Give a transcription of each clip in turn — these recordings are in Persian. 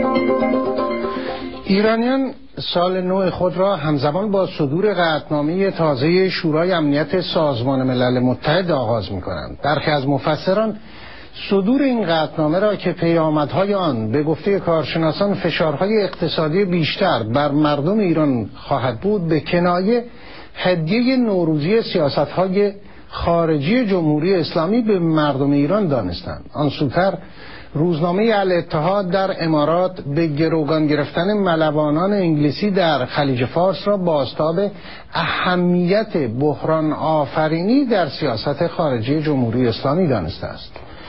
ایرانیان سال نو خود را همزمان با صدور قطعنامه تازه شورای امنیت سازمان ملل متحد آغاز می‌کنند. برخی از مفسران صدور این قطعنامه را که پیامدهای آن به گفته کارشناسان فشارهای اقتصادی بیشتر بر مردم ایران خواهد بود به کنایه هدیه نوروزی سیاست‌های خارجی جمهوری اسلامی به مردم ایران دانستند. آن سوتر روزنامه الاتحاد در امارات به گروگان گرفتن ملوانان انگلیسی در خلیج فارس را بازتاب اهمیت بحران آفرینی در سیاست خارجی جمهوری اسلامی دانسته است.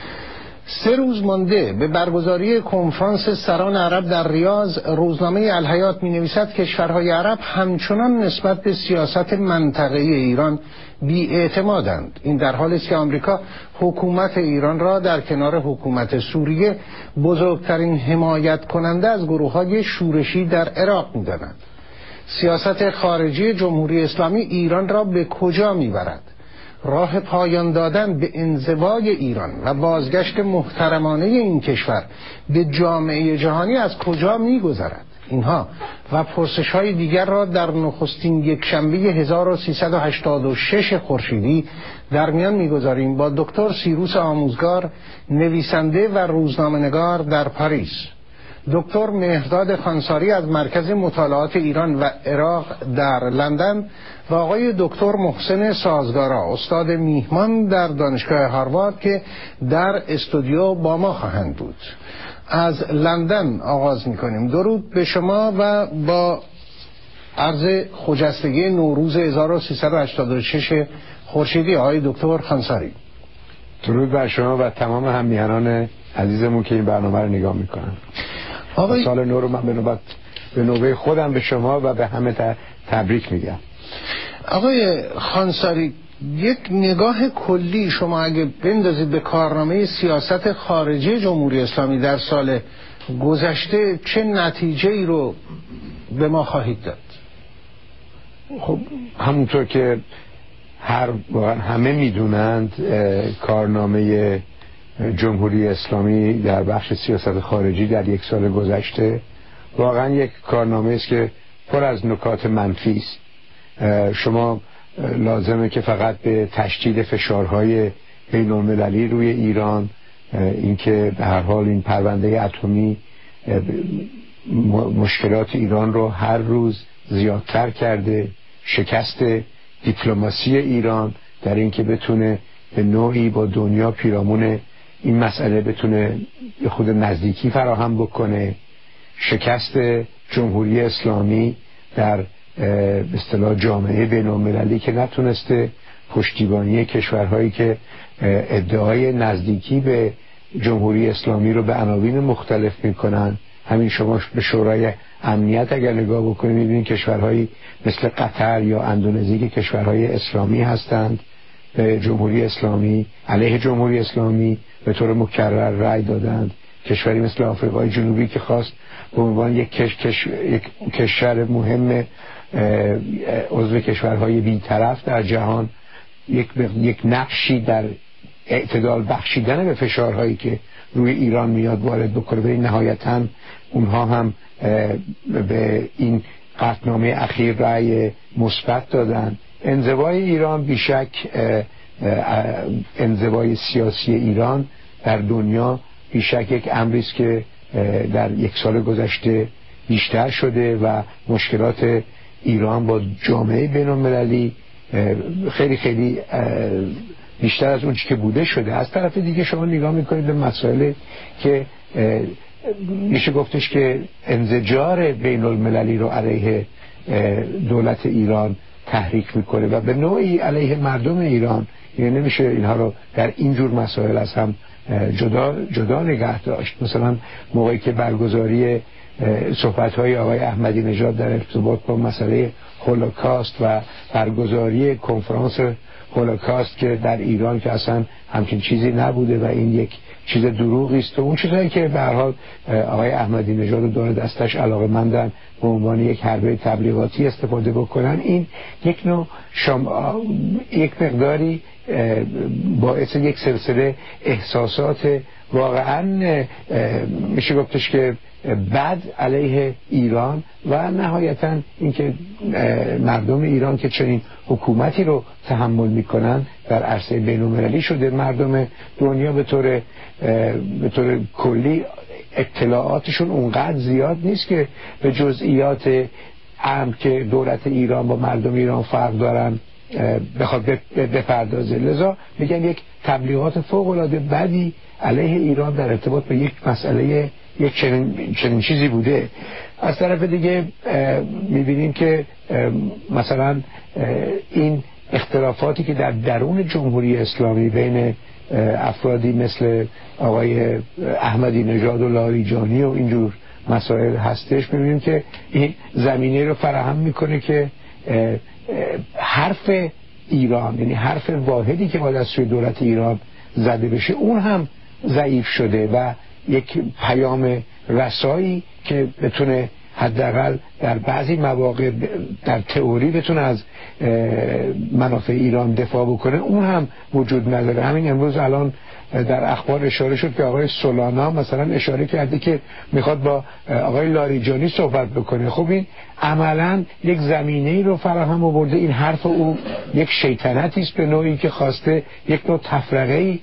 3 روز مانده به برگزاری کنفرانس سران عرب در ریاض، روزنامه الحیات می‌نویسد کشورهای عرب همچنان نسبت به سیاست منطقه‌ای ایران بی‌اعتمادند. این در حالی است که آمریکا حکومت ایران را در کنار حکومت سوریه بزرگترین حمایت کننده از گروه‌های شورشی در عراق می‌داند. سیاست خارجی جمهوری اسلامی ایران را به کجا می‌برد؟ راه پایان دادن به انزوای ایران و بازگشت محترمانه این کشور به جامعه جهانی از کجا می‌گذرد؟ اینها و پرسش‌های دیگر را در نخستین یکشنبه 1386 خورشیدی در میان می‌گذاریم با دکتر سیروس آموزگار، نویسنده و روزنامه‌نگار در پاریس، دکتر مهرداد خانساری از مرکز مطالعات ایران و عراق در لندن و آقای دکتر محسن سازگارا، استاد میهمان در دانشگاه هاروارد که در استودیو با ما خواهند بود. از لندن آغاز می‌کنیم. درود به شما و با عرض خجستگی نوروز 1386 خورشیدی آقای دکتر خانساری. درود بر شما و تمام هم‌میهنان عزیزمون که این برنامه رو نگاه می‌کنن. سال نو رو من به نوبه خودم به شما و به همه تبریک میگم. آقای خانساری، یک نگاه کلی شما اگه بندازید به کارنامه سیاست خارجی جمهوری اسلامی در سال گذشته چه نتیجه ای رو به ما خواهید داد؟ خب همونطور که همه میدونند کارنامه جمهوری اسلامی در بخش سیاست خارجی در یک سال گذشته واقعا یک کارنامه است که پر از نکات منفی است. شما لازمه که فقط به تشدید فشارهای بین‌المللی روی ایران، اینکه به هر حال این پرونده اتمی مشکلات ایران رو هر روز زیادتر کرده، شکست دیپلماسی ایران در اینکه بتونه به نوعی با دنیا پیرامون این مسئله بتونه خود نزدیکی فراهم بکنه، شکست جمهوری اسلامی در به اصطلاح جامعه بین‌المللی که نتونسته پشتیبانی کشورهایی که ادعای نزدیکی به جمهوری اسلامی رو به عناوین مختلف میکنن. همین شما به شورای امنیت اگر نگاه بکنید میبینید کشورهایی مثل قطر یا اندونزی که کشورهای اسلامی هستند به جمهوری اسلامی، علیه جمهوری اسلامی به طور مکرر رأی دادند. کشوری مثل آفریقای جنوبی که خواست به عنوان یک کشور مهم عضو کشورهای بی‌طرف در جهان یک نقشی در اعتدال بخشیدن به فشارهایی که روی ایران میاد وارد بکنه، ولی نهایتاً اونها هم به این قطعنامه اخیر رأی مثبت دادن. انزوای ایران بیشک انزوای سیاسی ایران در دنیا بیشک یک امری است که در یک سال گذشته بیشتر شده و مشکلات ایران با جامعه بین‌المللی خیلی خیلی بیشتر از اون چی که بوده شده. از طرف دیگه شما نگاه میکنید به مسائل که میشه گفتش که انزجار بین‌المللی رو علیه دولت ایران تحریک میکنه و به نوعی علیه مردم ایران. یعنی نمیشه اینها رو در اینجور مسائل از هم جدا نگه داشت. مثلا موقعی که برگزاری صحبت‌های آقای احمدی نژاد در ارتباط با مسئله هولوکاست و برگزاری کنفرانس هولوکاست که در ایران که اصلا همچین چیزی نبوده و این یک چیز دروغی است و اون چیزایی که به هر حال آقای احمدی نژاد و دور دستش علاقه‌مندن به عنوان یک حربه تبلیغاتی استفاده بکنن، این یک نوع یک مقداری باعث یک سلسله احساسات واقعا میشه گفتش که بد علیه ایران و نهایتا اینکه مردم ایران که چنین حکومتی رو تحمل میکنن در عرصه بین‌المللی شده. مردم دنیا به طور کلی اطلاعاتشون اونقدر زیاد نیست که به جزئیات امر که دولت ایران با مردم ایران فرق دارن بخواد بپردازه. لذا میگن یک تبلیغات فوق‌العاده بدی علیه ایران در ارتباط به یک مسئله یک چنین چیزی بوده. از طرف دیگه میبینیم که مثلا این اختلافاتی که در درون جمهوری اسلامی بین افرادی مثل آقای احمدی نژاد و لاریجانی و اینجور مسائل هستش، میبینیم که این زمینه رو فراهم میکنه که حرف ایران، یعنی حرف واحدی که باید از سوی دولت ایران زده بشه، اون هم ضعیف شده و یک پیام رسایی که بتونه حداقل در بعضی مواقع در تئوری بتونه از منافع ایران دفاع بکنه، اون هم وجود نداره. همین امروز الان در اخبار اشاره شد که آقای سولانا مثلا اشاره کرده که میخواد با آقای لاریجانی صحبت بکنه. خب این عملا یک زمینه‌ای رو فراهم آورده. این حرف او یک شیطنتی است به نوعی که خواسته یک نوع تفرقه‌ای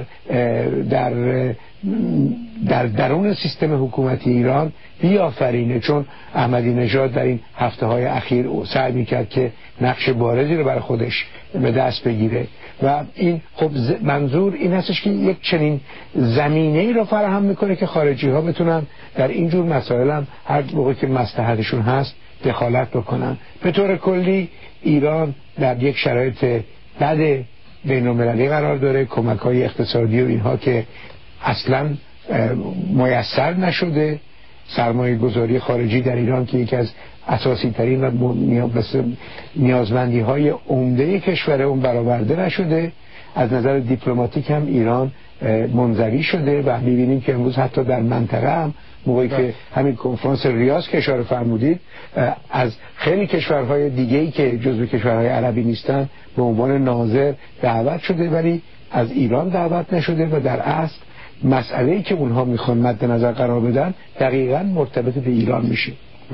در درون سیستم حکومتی ایران بیافرینه، چون احمدی نژاد در این هفته‌های اخیر سعی میکرد که نقش بارزی رو برای خودش به دست بگیره و این خب منظور این هستش که یک چنین زمینه‌ای رو فراهم میکنه که خارجی ها بتونن در اینجور مسائل هم هر موقع که مصلحتشون هست دخالت بکنن. به طور کلی ایران در یک شرایط بد بین‌المللی قرار داره. کمک‌های اقتصادی و اینها که اصلا میسر نشده. سرمایه گذاری خارجی در ایران که یکی از اساسی ترین و نیازمندی های عمده کشور اون برآورده نشده. از نظر دیپلماتیک هم ایران منزوی شده و میبینیم که امروز حتی در منطقه هم موقعی که همین کنفرانس ریاض که اشاره فرمودید از خیلی کشورهای دیگه‌ای که جزو کشورهای عربی نیستن به عنوان ناظر دعوت شده ولی از ایران دعوت نشده و در اصل مسئله‌ای که اونها میخوان مد نظر قرار بدن دقیقاً مرتبط به ایران میشه.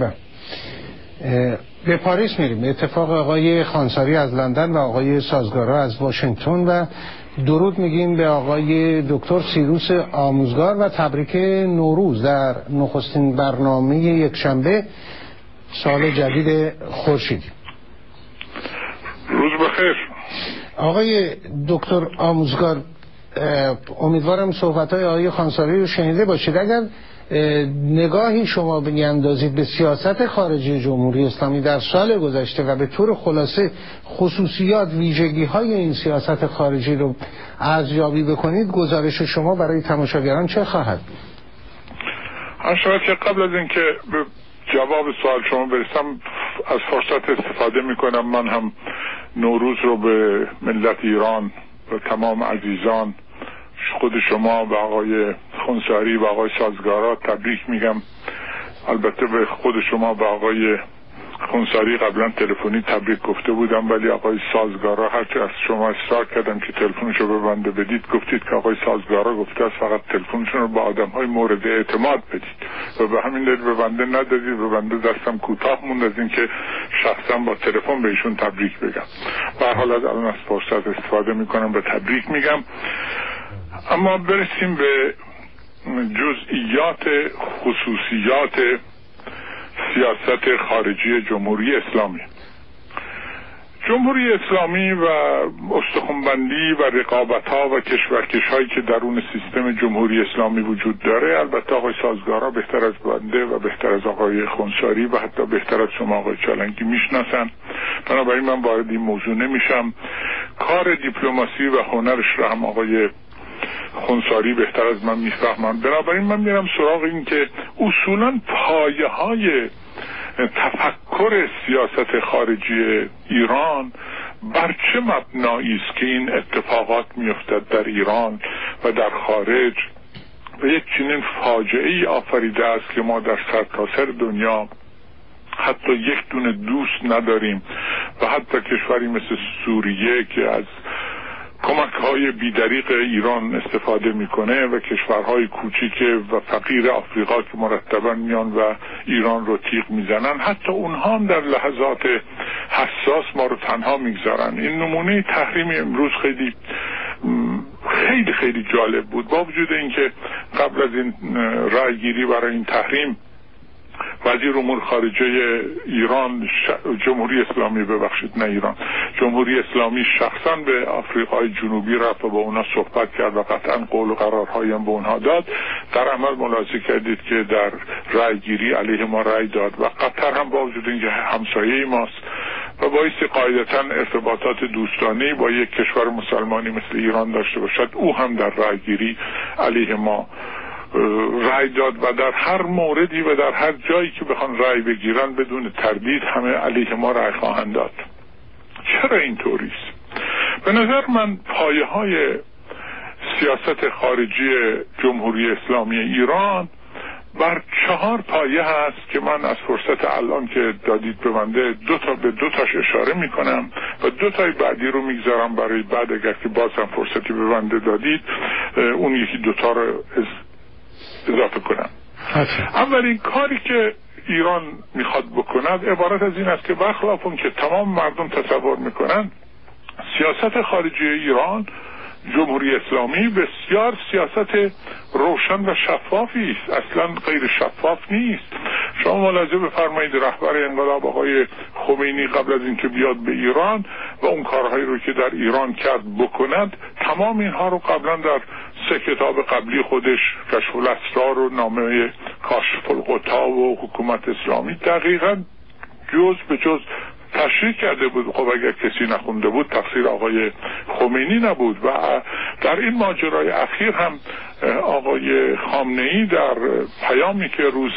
به پاریس میریم. اتفاق آقای خانساری از لندن و آقای سازگارا از واشنگتن و درود میگیم به آقای دکتر سیروس آموزگار و تبریک نوروز در نخستین برنامه یکشنبه سال جدید خورشیدی. روز بخیر. آقای دکتر آموزگار، امیدوارم صحبت‌های آقای خانساری رو شنیده باشید. اگر نگاهی شما بیندازید به سیاست خارجی جمهوری اسلامی در سال گذشته و به طور خلاصه خصوصیات ویژگی‌های این سیاست خارجی رو ارزیابی بکنید، گزارش شما برای تماشاگران چه خواهد؟ که قبل از اینکه به جواب سوال شما برسم از فرصت استفاده می‌کنم من هم نوروز رو به ملت ایران و تمام عزیزان، خود شما و آقای خونساری و آقای سازگارا تبریک میگم. البته به خود شما و آقای خونساری قبلا تلفنی تبریک گفته بودم، ولی آقای سازگارا هرچه از شما اصرار کردم که تلفنشو به بنده بدید، گفتید که آقای سازگارا گفته است فقط تلفنشون رو به آدم‌های مورد اعتماد بدید و به همین دلیل به بنده ندادید. به بنده دستم کوتاه موند از اینکه شخصا با تلفن به ایشون تبریک بگم. به هر حال الان از فرصت استفاده میکنم و تبریک میگم. اما برسیم به جزئیات خصوصیات سیاست خارجی جمهوری اسلامی. جمهوری اسلامی و استخوان‌بندی و رقابت‌ها و کشورکش‌هایی که درون سیستم جمهوری اسلامی وجود داره، البته آقای سازگارا بهتر از بنده و بهتر از آقای خونساری و حتی بهتر از شما آقای چالنگی میشناسن، بنابراین من وارد این موضوع نمیشم. کار دیپلماسی و هنرش رو هم آقای خونساری بهتر از من میفهمن. بنابراین من میرم سراغ این که اصولاً پایه‌های تفکر سیاست خارجی ایران بر چه مبنایی است که این اتفاقات میافتد در ایران و در خارج و یک چنین فاجعه‌ای آفریده است که ما در سرتاسر دنیا حتی یک دونه دوست نداریم و حتی کشوری مثل سوریه که از کمک‌های بی‌دریغ ایران استفاده میکنه و کشورهای کوچیک و فقیر آفریقا که مرتبا میان و ایران رو تیغ میزنن، حتی اونها هم در لحظات حساس ما رو تنها میگذارن. این نمونه تحریم امروز خیلی خیلی خیلی جالب بود. با وجود اینکه قبل از این رأیگیری برای این تحریم وزیر امور خارجه ایران جمهوری اسلامی شخصا به آفریقای جنوبی رفت و با اونا صحبت کرد و قطعا قول و قرارهایی هم به اونها داد. در عمل ملاحظه کردید که در رأیگیری علیه ما رأی داد و قطر هم با وجود اینکه همسایه ماست و باعث قاعدتا ارتباطات دوستانه با یک کشور مسلمانی مثل ایران داشته باشد، او هم در رأیگیری علیه ما رأی داد و در هر موردی و در هر جایی که بخوان رأی بگیرن بدون تردید همه علیه ما رأی خواهند داد. چرا اینطوری است؟ به نظر من پایه‌های سیاست خارجی جمهوری اسلامی ایران بر 4 پایه هست که من از فرصت الان که دادید به بنده به دو تاش اشاره میکنم و 2 تای بعدی رو میگذارم برای بعد، اگر که باز هم فرصتی به بنده دادید اون یکی 2 تا رو اضافه کنم. اولین کاری که ایران میخواد بکند عبارت از این است که برخلاف اون که تمام مردم تصور میکنن، سیاست خارجی ایران جمهوری اسلامی بسیار سیاست روشن و شفافی است، اصلا غیر شفاف نیست. شما ملاحظه بفرمایید رهبر انقلاب آقای خمینی قبل از اینکه بیاد به ایران و اون کارهایی رو که در ایران کرد بکند، تمام اینها رو قبلا در 3 کتاب قبلی خودش، کشف الاسرار و نامه کاشف الغطا و حکومت اسلامی، دقیقاً جز به جز تشریح کرده بود. خب اگر کسی نخونده بود تقصیر آقای خمینی نبود. و در این ماجرای اخیر هم آقای خامنه‌ای در پیامی که روز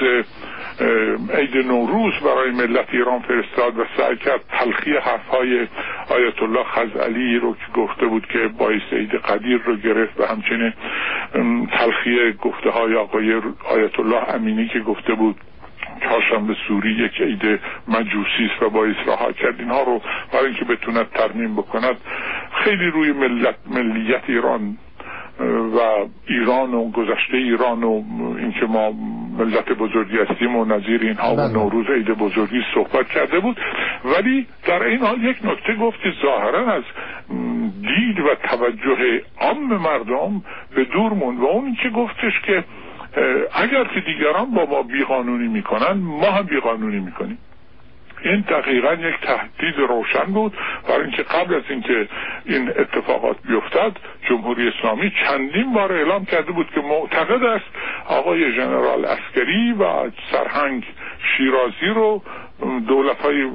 عید نوروز برای ملت ایران فرستاد و سعی کرد تلخی حرفهای آیت الله خزعلی رو که گفته بود که باعث عید قدیر رو گرفت و همچنین تلخی گفته های آقای آیت الله امینی که گفته بود چهارشنبه سوری یک عید مجوسی است و باعث رها کرد، اینها رو برای اینکه بتوند ترمیم بکند خیلی روی ملیت ایران و ایران و گذشته ایران و اینکه ما ملت بزرگی هستیم و نظیر اینها و نوروز عید بزرگی صحبت کرده بود. ولی در این حال یک نکته گفت که ظاهرا از دید و توجه عام مردم به دور موند و اون که گفتش که اگر که دیگران با ما بیقانونی میکنن ما هم بیقانونی میکنیم. این دقیقا یک تهدید روشن بود، برای اینکه قبل از اینکه این اتفاقات بیفتد جمهوری اسلامی چندین بار اعلام کرده بود که معتقد است آقای ژنرال عسکری و سرهنگ شیرازی رو دولت‌های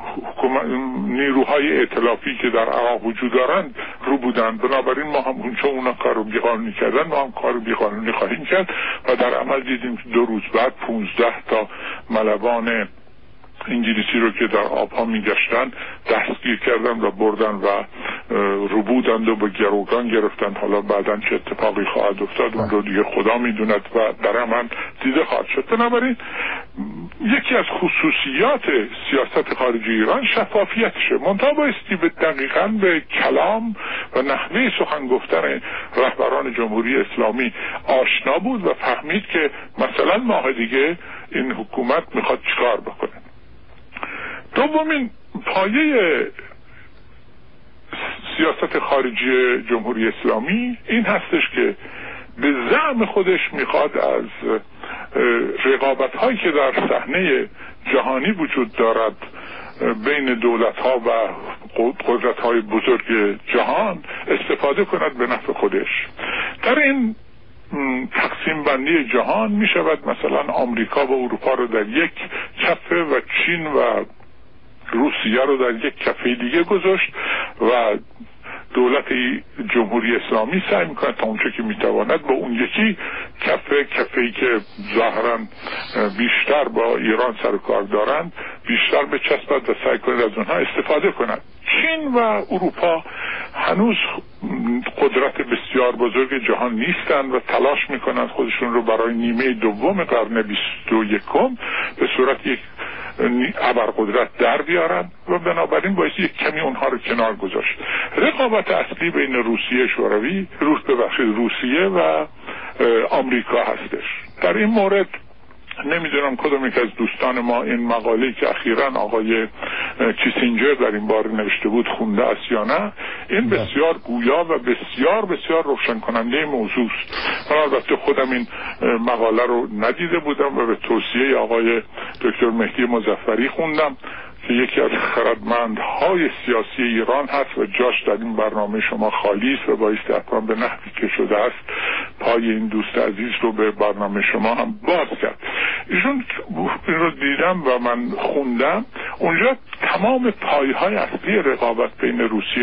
نیروهای ائتلافی که در عراق وجود دارند رو بودن، بنابراین ما هم چون اونا کارو بیقانونی کردن ما هم کارو بیقانونی خواهیم کرد. و در عمل دیدیم که 2 روز بعد 15 تا ملوان انگلیسی رو که در آبها میگشتن دستگیر کردن و بردن و رو بودند و به گروگان گرفتن. حالا بعداً چه اتفاقی خواهد افتاد اون رو دیگه خدا میدوند و در عمل دیده خواهد شد. بنابراین یکی از خصوصیات سیاست خارجی ایران شفافیتشه، منتها بایستی به دقیقاً به کلام و نحوه سخن گفتن رهبران جمهوری اسلامی آشنا بود و فهمید که مثلا ماه دیگه این حکومت میخواد چیکار بکنه. دومین پایه سیاست خارجی جمهوری اسلامی این هستش که به زعم خودش میخواد از رقابت هایی که در صحنه جهانی وجود دارد بین دولت ها و قدرت های بزرگ جهان استفاده کند به نفع خودش. در این تقسیم بندی جهان می شود مثلا آمریکا و اروپا رو در یک کفه و چین و روسیه رو در یک کفه دیگه گذاشت و دولت جمهوری اسلامی سعی میکنه تا اونچه که میتواند با اون یکی کفه‌ای که ظاهرا بیشتر با ایران سر کار دارند بیشتر بچسبد و سعی کنه از اونها استفاده کند. چین و اروپا هنوز قدرت بسیار بزرگ جهان نیستند و تلاش میکنند خودشون رو برای نیمه دوم قرن 21 به صورت یک ابرقدرت در بیارن و بنابراین باید یک کمی اونها رو کنار گذاشت. رقابت اصلی بین روسیه و آمریکا هستش. در این مورد نمیدونم کدوم یک از دوستان ما این مقاله‌ای که اخیراً آقای کیسینجر در این باره نوشته بود خونده است یا نه. این بسیار گویا و بسیار بسیار روشن کننده موضوع است. من البته خودم این مقاله رو ندیده بودم و به توصیه آقای دکتر مهدی مظفری خوندم که یکی از خردمندهای سیاسی ایران هست و جاش در این برنامه شما خالی است و بایستی حتما به نحوی که شده است پای این دوست عزیز رو به برنامه شما هم باز کرد. ایشون این رو دیدم و من خوندم، اونجا تمام پایه‌های اصلی رقابت بین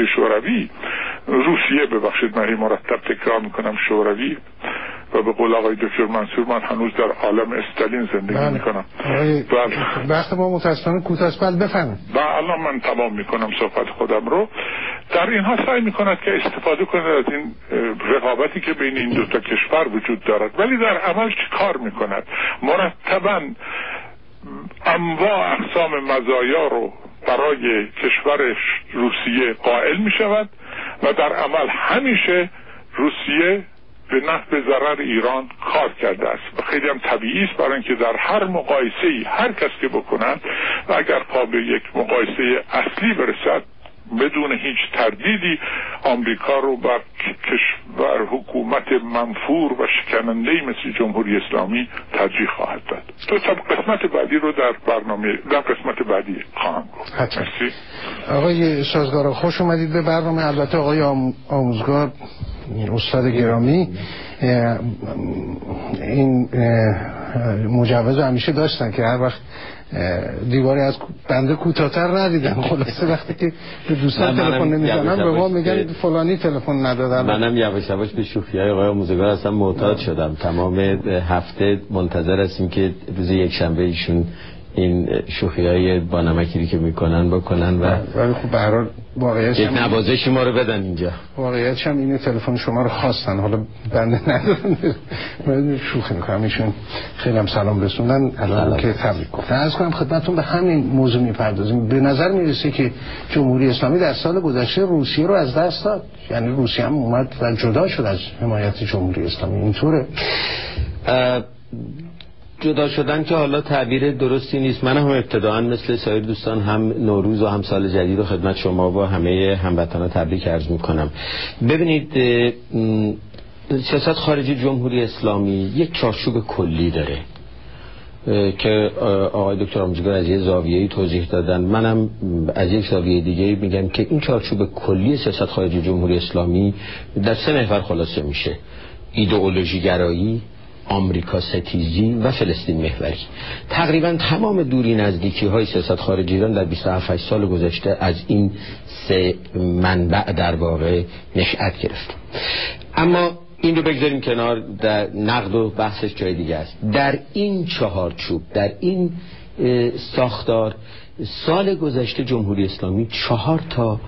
روسیه ببخشید من مرتب تکرار میکنم شوروی و به قول آقای دکتر منصور من هنوز در عالم استالین زندگی میکنم. وقت ما متاسفانه کوتاه است. بفرمایید. الان من تمام میکنم صحبت خودم رو. در اینها سعی میکند که استفاده کنه از این رقابتی که بین این دو تا کشور وجود دارد، ولی در عمل چی کار میکند؟ مرتباً انواع اقسام مزایا رو برای کشور روسیه قائل میشود و در عمل همیشه روسیه به نفع ضرر ایران کار کرده است و خیلی هم طبیعی است، برای اینکه در هر مقایسه‌ای هر کس که بکنند و اگر پا به یک مقایسه اصلی برسد بدون هیچ تردیدی آمریکا رو بر کشور حکومت منفور و شکننده‌ای مثل جمهوری اسلامی ترجیح خواهد داد. تو قسمت بعدی رو در قسمت بعدی خواهم گفت. مرسی. آقای سازگار خوش اومدید به برنامه. البته آقای آموزگار استاد گرامی این مجوز همیشه داشتن که هر وقت دیواری از بنده کوتاه‌تر ندیدم. خلاصه وقتی که به دوستان تلفن نمیزنن به ما میگن فلانی تلفن ندادن. منم یواش یواش به شوخی‌های آقای آموزگار هستم معتاد شدم. تمام هفته منتظر هستیم که روز یک شنبه ایشون این شوخی‌های با نمکی که میکنن بکنن و ولی خب به هر حال واقعیتش یک نوازشی ما رو بدن اینجا. واقعیتش هم اینه تلفن شما رو خواستن، حالا بنده ندارم. من شوخی میکنم. ایشون خیلی هم سلام رسوندن الان که تبریک گفتن. عرض کنم خدمتتون به همین موضوع میپردازیم. به نظر میرسه که جمهوری اسلامی در سال گذشته روسیه رو از دست داد، یعنی روسیه هم اومد و جدا شد از حمایت جمهوری اسلامی. اینطوره؟ جدا شدن که حالا تعبیر درستی نیست. من هم ابتداعا مثل سایر دوستان هم نوروز و هم سال جدید رو خدمت شما و همه هموطنان تبریک عرض میکنم. ببینید سیاست خارجی جمهوری اسلامی یک چارچوب کلی داره که آقای دکتر آموزگار از یه زاویه‌ای توضیح دادن، منم از یک زاویه دیگه میگم که این چارچوب کلی سیاست خارجی جمهوری اسلامی در 3 محور خلاصه میشه: ایدئولوژی گرایی، آمریکا ستیزی و فلسطین محوری. تقریبا تمام دوری نزدیکی های سیاست خارجی ایران در 27 سال گذشته از این 3 منبع در واقع نشأت گرفت. اما این رو بگذاریم کنار، در نقد و بحثش جای دیگه است. در این چهارچوب، در این ساختار، سال گذشته جمهوری اسلامی 4 تا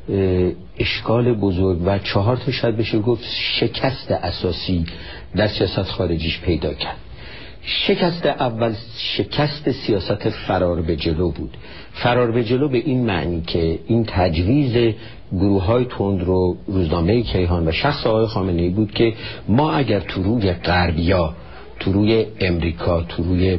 اشکال بزرگ و 4 تا شاید بشه گفت شکست اساسی در سیاست خارجیش پیدا کرد. شکست اول شکست سیاست فرار به جلو بود. فرار به جلو به این معنی که این تجویز گروه‌های تندرو روزنامه کیهان و شخص آقای خامنه‌ای بود که ما اگر تو روی غربیا، تو روی امریکا، تو روی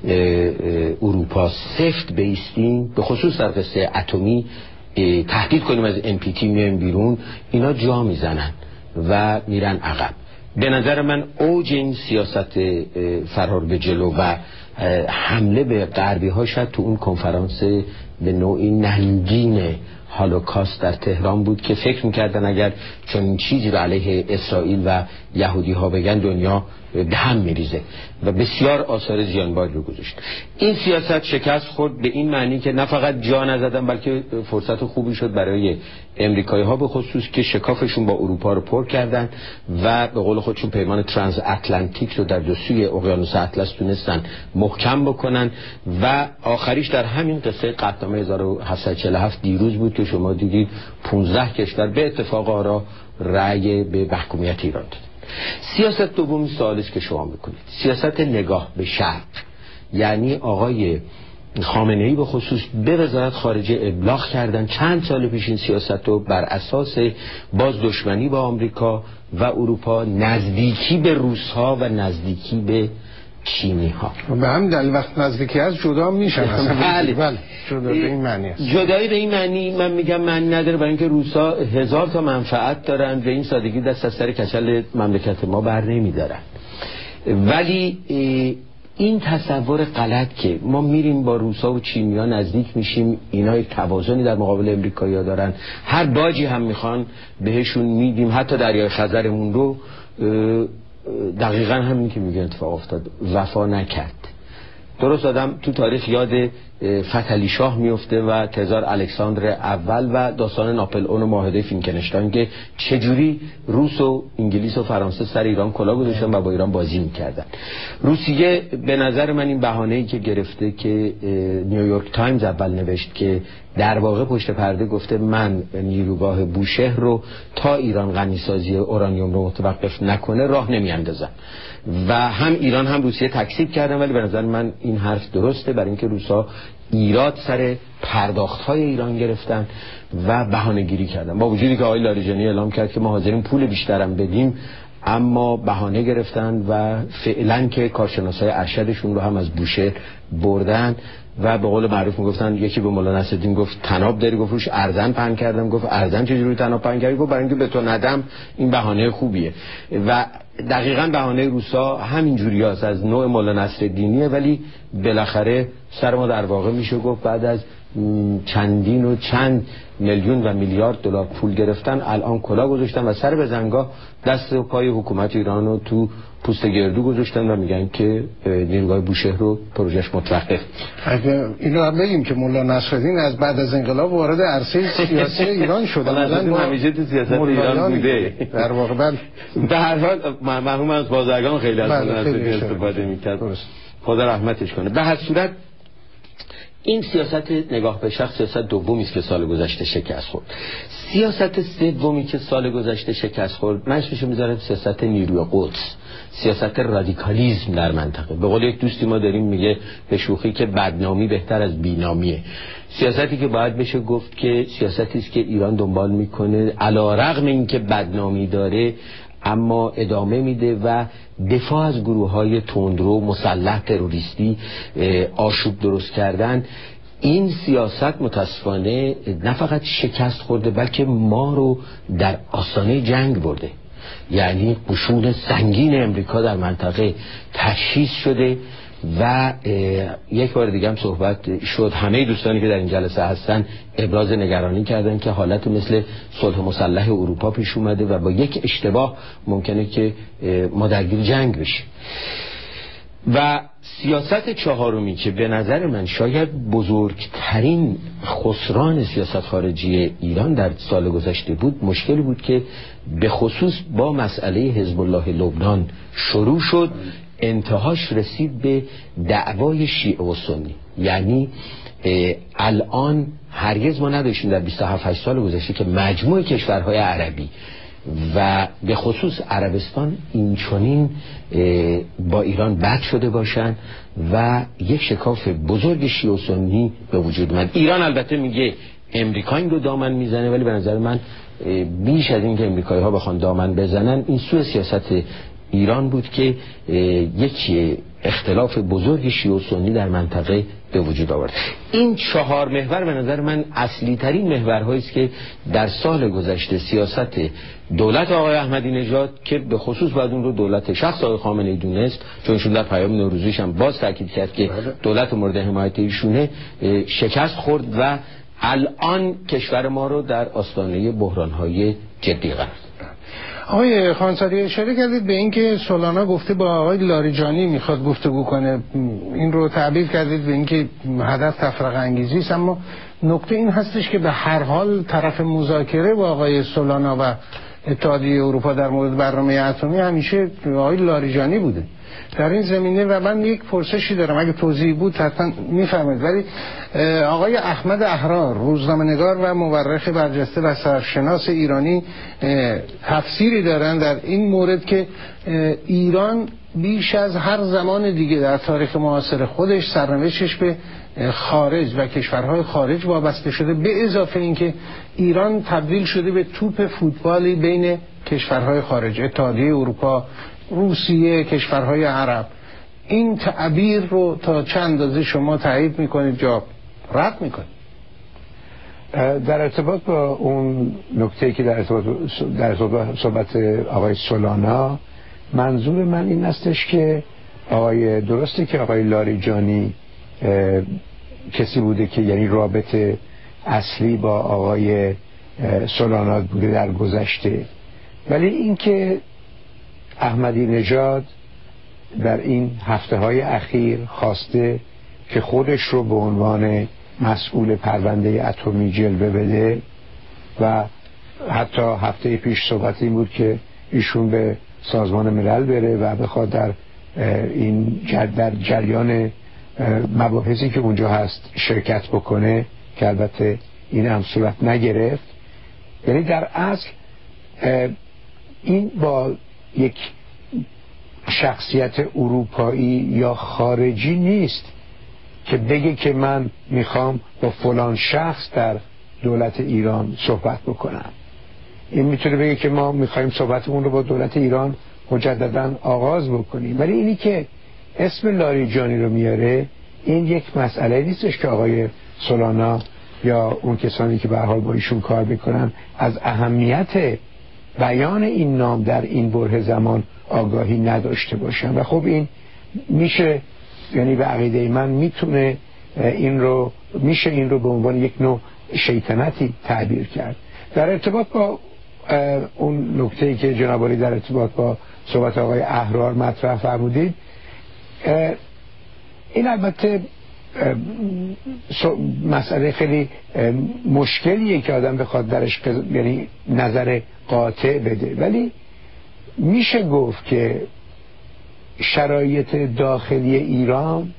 اروپا سفت بیستیم، به خصوص در قصه اتمی تهدید کنیم از NPT میایم بیرون، اینا جا میزنن و میرن عقب. به نظر من اوج این سیاست فرار به جلو و حمله به غربی ها شاید تو اون کنفرانس به نوعی نهنگین هولوکاست در تهران بود که فکر میکردن اگر چون این چیزی رو علیه اسرائیل و یهودی ها بگن دنیا به هم میریزه و بسیار آثار زیانباری رو گذاشت. این سیاست شکست خورد به این معنی که نه فقط جا نزدن بلکه فرصت خوبی شد برای امریکایی ها به خصوص که شکافشون با اروپا رو پر کردن و به قول خودشون پیمان ترانس اتلانتیک رو در دو سوی اقیانوس اطلس تونستن محکم بکنن و آخریش در همین قصه قطعنامه 1747 دیروز بود که شما دیدید 15 کشور به اتفاق آرا رأی به محکومیت ایران داد. سیاست دوم سوالی که شما میکنید، سیاست نگاه به شرق، یعنی آقای خامنه‌ای به خصوص به وزارت خارجه ابلاغ کردن چند سال پیش این سیاست رو بر اساس باز دشمنی با آمریکا و اروپا، نزدیکی به روس‌ها و نزدیکی به چینی‌ها. به هم دلیل وقت نزدیکی از جدا میشن. بله جدا به این معنی است. جدایی به این معنی من میگم معنی نداره، برای اینکه روس‌ها 1000 تا منفعت دارن، به این سادگی دست از سر کچل مملکت ما بر نمیدارن. ولی این تصور غلط که ما میریم با روسا و چینی‌ها نزدیک میشیم، اینا یک توازنی در مقابل امریکایی‌ها دارن، هر باجی هم میخوان بهشون میدیم، حتی دریای خزرمون رو دقیقاً همین که میگه اتفاق افتاد، وفا نکرد. درست آدم تو تاریخ یاد فتحعلی شاه میفته و تزار الکساندر اول و داستان ناپلئون و معاهده فینکنشتاین که چجوری روس و انگلیس و فرانسه سر ایران کلاه گذاشتن و با ایران بازی میکردن. روسیه به نظر من این بهانه‌ای که گرفته که نیویورک تایمز اول نوشت که در واقع پشت پرده گفته من نیروگاه بوشهر رو تا ایران غنیسازی اورانیوم رو متوقف نکنه راه نمیاندازن، و هم ایران هم روسیه تکذیب کردن. ولی به نظر من این حرف درسته، برای اینکه روسا ایراد سر پرداخت‌های ایران گرفتن و بهانه‌گیری کردن، با وجودی که آقای لاریجانی اعلام کرد که ما حاضرین پول بیشترم بدیم، اما بهانه گرفتن و فعلا که کارشناسای ارشدشون رو هم از بوشهر بردن و به قول معروف میگفتن، یکی به مولانا نصرالدین گفت طناب داری؟ گفت روش ارزن پهن کردم. گفت ارزن چجوری طناب پهن کردی؟ گفت برای اینکه به تو ندم. این بهانه خوبیه و دقیقاً بهانه روسا همین جوریاست، از نوع مولانا نصرالدینیه، ولی بالاخره سر ما در واقع میشه گفت بعد از چندین و چند میلیون و میلیارد دلار پول گرفتن الان کلاه گذاشتن و سر به زنگاه دست و پای حکومت ایران رو تو پوست گردو گذاشتن و میگن که نیروگاه بوشهر رو پروژهش متوقف. اینو هم بگیم که مولانا نصرالدین از بعد از انقلاب وارد عرصه سیاسی ایران شده. الان همیشه تو سیاست ایران بوده در واقع. به هر حال مرحوم از بازرگان خیلی از نصرالدین استفاده میکرد، خدا رحمتش کنه. به هر صورت این سیاست نگاه به شخص سیاست دومی است که سال گذشته شکست خورد. سیاست سومی که سال گذشته شکست خورد من اسمش میذارم سیاست نیروی قدس، سیاست رادیکالیسم در منطقه. به قول یک دوستی ما داریم میگه به شوخی که بدنامی بهتر از بینامیه. سیاستی که باید بشه گفت که سیاستی است که ایران دنبال میکنه، علی‌رغم اینکه بدنامی داره اما ادامه میده و دفاع از گروه‌های تندرو مسلح تروریستی آشوب درست کردن. این سیاست متاسفانه نه فقط شکست خورده بلکه ما رو در آستانه جنگ برده. یعنی قشون سنگین امریکا در منطقه تشخیص شده و یک بار دیگه هم صحبت شد، همه دوستانی که در این جلسه هستن ابراز نگرانی کردن که حالت مثل صلح مسلح اروپا پیش اومده و با یک اشتباه ممکنه که ما درگیر جنگ بشیم. و سیاست چهارمی که به نظر من شاید بزرگترین خسران سیاست خارجی ایران در سال گذشته بود، مشکلی بود که به خصوص با مسئله حزب الله لبنان شروع شد، انتهاش رسید به دعوای شیعه و سنی. یعنی الان هرگز ما نداشتیم در 27-8 سال گذشته که مجموع کشورهای عربی و به خصوص عربستان اینچنین با ایران بد شده باشن و یک شکاف بزرگ شیعه و سنی به وجود اومد. ایران البته میگه امریکا این رو دامن میزنه، ولی به نظر من بیش از این که امریکایی ها بخوان دامن بزنن، این سوء سیاست ایران بود که یک اختلاف بزرگ شیعه و سنی در منطقه به وجود آورد. این 4 محور به نظر من اصلی ترین محورهایی است که در سال گذشته سیاست دولت آقای احمدی نژاد که به خصوص بعد اون رو دولت شخص آقای خامنه‌ای دونست، چون ایشون در پیام نوروزیش هم باز تاکید کرد که دولت مورد حمایت ایشونه، شکست خورد و الان کشور ما رو در آستانه بحران‌های جدی قرار داد. آقای خانساری اشاره کردید به اینکه سولانا گفته با آقای لاریجانی میخواد گفتگو کنه، این رو تعبیر کردید به اینکه هدف تفرقه انگیزی است، اما نکته این هستش که به هر حال طرف مذاکره با آقای سولانا و اتحادیه اروپا در مورد برنامه اتمی همیشه آقای لاریجانی بوده. در این زمینه. و من یک پرسشی دارم، اگه توضیحی بود حتما میفهمید، ولی آقای احمد احرار، روزنامه‌نگار و مورخ برجسته و سرشناس ایرانی، تفسیری دارن در این مورد که ایران بیش از هر زمان دیگه در تاریخ معاصر خودش سرنوشتش به خارج و کشورهای خارج وابسته شده، به اضافه اینکه ایران تبدیل شده به توپ فوتبالی بین کشورهای خارج، اتحادیه اروپا، روسیه، کشورهای عرب. این تعبیر رو تا چند اندازه شما تایید میکنید یا رد میکنید؟ در ارتباط با اون نکته‌ای که در ارتباط صحبت آقای سولانا، منظور من این استش که درسته که آقای لاریجانی کسی بوده که یعنی رابطه اصلی با آقای سولانا بوده در گذشته، ولی اینکه احمدی نژاد در این هفته‌های اخیر خواسته که خودش رو به عنوان مسئول پرونده اتمی جلوه بده و حتی هفته پیش صحبت این بود که ایشون به سازمان ملل بره و بخواد در این در جریان مباحثی که اونجا هست شرکت بکنه، که البته این هم صورت نگرفت. یعنی در اصل این با یک شخصیت اروپایی یا خارجی نیست که بگه که من میخوام با فلان شخص در دولت ایران صحبت بکنم. این میتونه بگه که ما میخوایم صحبتمون رو با دولت ایران مجددا آغاز بکنیم، ولی اینی که اسم لاریجانی رو میاره، این یک مسئله نیستش که آقای سولانا یا اون کسانی که به هر حال با ایشون کار میکنن از اهمیت بیان این نام در این بره زمان آگاهی نداشته باشن. و خب این میشه، یعنی به عقیده من میشه این رو به عنوان یک نوع شیطنتی تعبیر کرد. در ارتباط با اون نکته‌ای که جناب عالی در ارتباط با صحبت آقای احرار مطرح فرمودید، این البته مسئله خیلی مشکلیه که آدم بخواد درش یعنی نظر قاطع بده، ولی میشه گفت که شرایط داخلی ایران،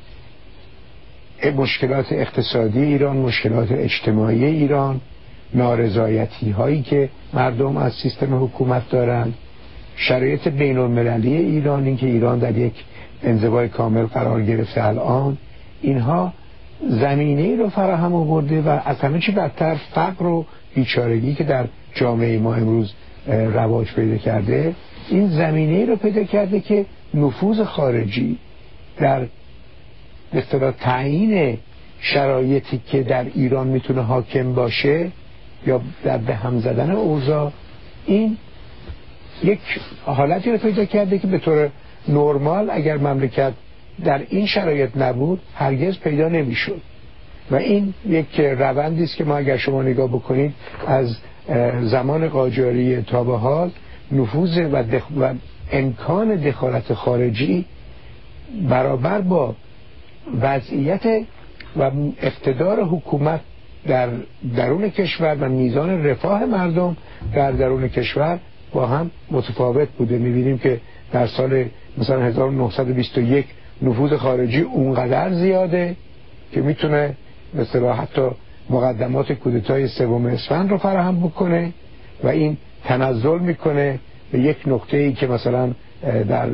مشکلات اقتصادی ایران، مشکلات اجتماعی ایران، نارضایتی هایی که مردم از سیستم حکومت دارند، شرایط بین المللی ایران، این که ایران در یک انزوای کامل قرار گرفته الان، اینها زمینه ای رو فراهم آورده و از همه چی بدتر فقر و بیچارگی که در جامعه ما امروز رواج پیدا کرده، این زمینه ای رو پیدا کرده که نفوذ خارجی در اصطلاح تعیین شرایطی که در ایران میتونه حاکم باشه یا در به هم زدن اوضاع، این یک حالتی رو پیدا کرده که به طور نرمال اگر مملکت در این شرایط نبود هرگز پیدا نمیشد. و این یک روندی است که ما اگر شما نگاه بکنید از زمان قاجاری تا به حال، نفوذ و امکان دخالت خارجی برابر با وضعیت و اقتدار حکومت در درون کشور و میزان رفاه مردم در درون کشور با هم متفاوت بوده. می‌بینیم که در سال مثلا 1921 نفوذ خارجی اونقدر زیاده که میتونه مثلا حتی مقدمات کودتای 3 اسفند رو فراهم بکنه و این تنزل میکنه به یک نقطه‌ای که مثلا در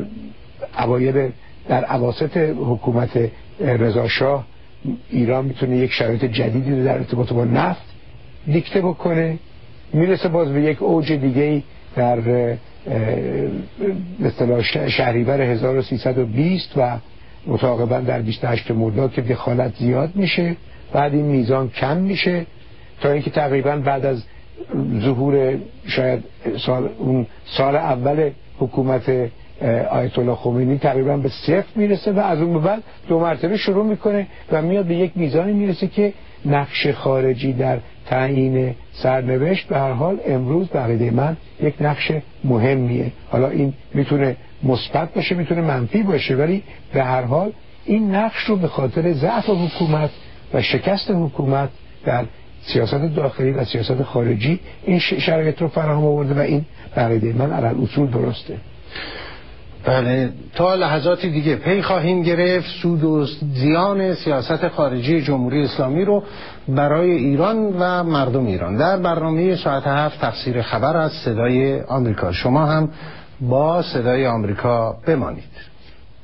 اواسط حکومت رضا شاه ایران میتونه یک شرایط جدیدی رو در ارتباط با نفت دیکته بکنه، میرسه باز به یک اوج دیگه‌ای در مثلا شهریور 1320 و متعاقبا در 28 مرداد که دخالت زیاد میشه، بعد این میزان کم میشه تا اینکه تقریبا بعد از ظهور شاید سال اول حکومت آیت الله خمینی تقریبا به 0 میرسه و از اون به بعد 2 مرتبه شروع میکنه و میاد به یک میزانی میرسه که نقش خارجی در تعیین سرنوشت به هر حال امروز به عقیده من یک نقش مهمیه. حالا این میتونه مثبت باشه میتونه منفی باشه، ولی به هر حال این نقش رو به خاطر ضعف حکومت و شکست حکومت در سیاست داخلی و سیاست خارجی این شرایط رو فراهم آورده و این به عقیده من علی الاصول درسته. بله، تا لحظاتی دیگه پی خواهیم گرفت سود و زیان سیاست خارجی جمهوری اسلامی رو برای ایران و مردم ایران در برنامه ساعت 7 تفسیر خبر از صدای آمریکا. شما هم با صدای آمریکا بمانید.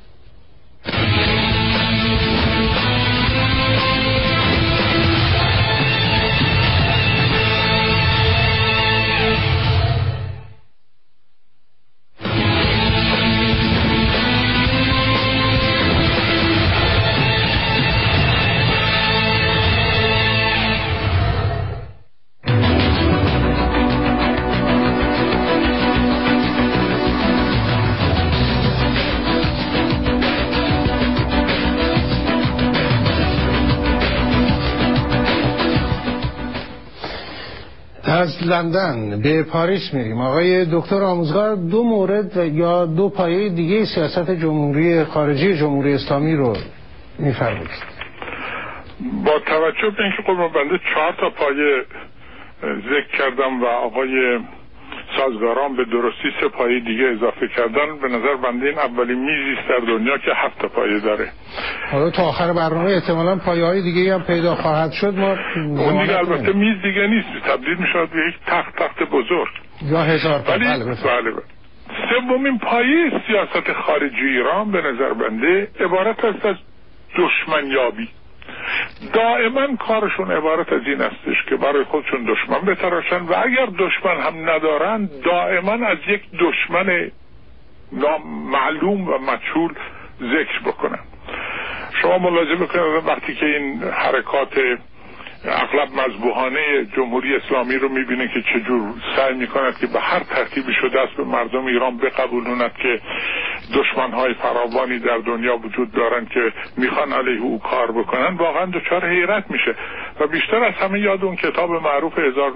از لندن به پاریس میریم. آقای دکتر آموزگار، دو مورد یا دو پایه دیگه سیاست جمهوری خارجی جمهوری اسلامی رو میفرمایید. با توجه به اینکه قربان بنده 4 تا پایه ذکر کردم و آقای سازگاران به درستی 3 پایه دیگه اضافه کردن، به نظر بنده این اولین میزی است در دنیا که 7 تا پایه داره. حالا تا آخر برنامه احتمالاً پایه‌های دیگه هم پیدا خواهد شد. ما اون دیگه البته میز دیگه نیست، تبدیل میشه به یک تخت بزرگ یا 1000 تا. بله. سومین پایه سیاست خارجی ایران به نظر بنده عبارت است از دشمنیابی. دائما کارشون عبارت از این استش که برای خودشون دشمن بتراشن و اگر دشمن هم ندارن دائما از یک دشمن معلوم و مجهول ذکر بکنن. شما ملاحظه بکنید وقتی که این حرکات اغلب مذبوحانه جمهوری اسلامی رو میبینه که چجور سعی میکند که به هر ترتیبی شده است به مردم ایران بقبولوند که دشمنهای فراوانی در دنیا وجود دارن که میخوان علیه او کار بکنن، واقعا دچار حیرت میشه و بیشتر از همه یاد اون کتاب معروف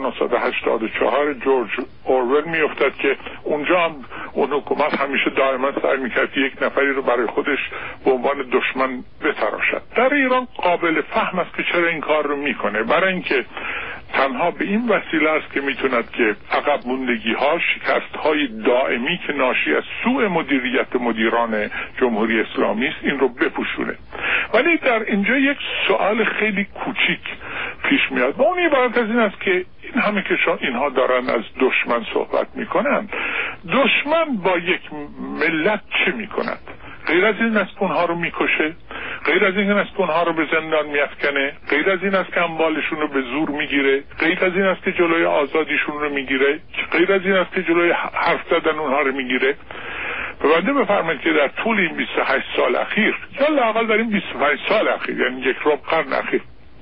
1984 جورج اورول میافتد که اونجا هم اون حکومت همیشه دائما سعی میکرد که یک نفری رو برای خودش به عنوان دشمن بتراشد. در ایران قابل فهم است که چرا این کار رو میکنه، برای اینکه تنها به این وسیله است که میتوند که عقب موندگی ها، شکست های دائمی که ناشی از سوء مدیریت مدیران جمهوری اسلامی است این رو بپوشونه. ولی در اینجا یک سوال خیلی کوچیک پیش میاد و اون عبارت از این است که این همه که اینها دارن از دشمن صحبت میکنن، دشمن با یک ملت چه میکند؟ غیر از این است که اونها رو میکشه، غیر از این است که اونها رو به زندان میافکنه، غیر از این است که اموالشون رو به زور میگیره، غیر از این است که جلوی آزادیشون رو میگیره، غیر از این است که جلوی حرف زدن اونها رو میگیره. بنده بفرمایید که در طول این 28 سال اخیر یا لااقل در این 25 سال اخیر، یعنی یک ربع قرن اخیر،